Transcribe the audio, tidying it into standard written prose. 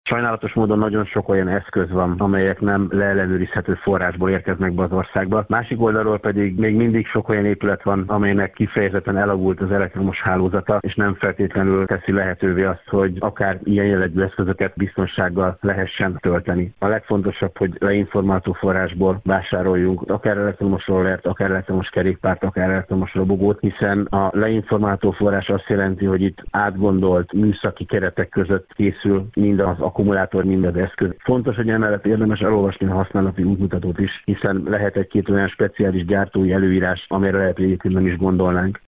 Sajnálatos módon nagyon sok olyan eszköz van, amelyek nem leellenőrizhető forrásból érkeznek be az országba. Másik oldalról pedig még mindig sok olyan épület van, amelynek kifejezetten elavult az elektromos hálózata, és nem feltétlenül teszi lehetővé azt, hogy akár ilyen jellegű eszközöket biztonsággal lehessen tölteni. A legfontosabb, hogy leinformáló forrásból vásároljunk akár elektromos rollert, akár elektromos kerékpárt, akár elektromos robogót, hiszen a leinformáló forrás azt jelenti, hogy itt átgondolt műszaki keretek között készül mind az akkumulátor, mind az eszköz. Fontos, hogy emellett érdemes elolvasni a használati útmutatót is, hiszen lehet egy-két olyan speciális gyártói előírás, amire lehet, hogy egyébként nem is gondolnánk.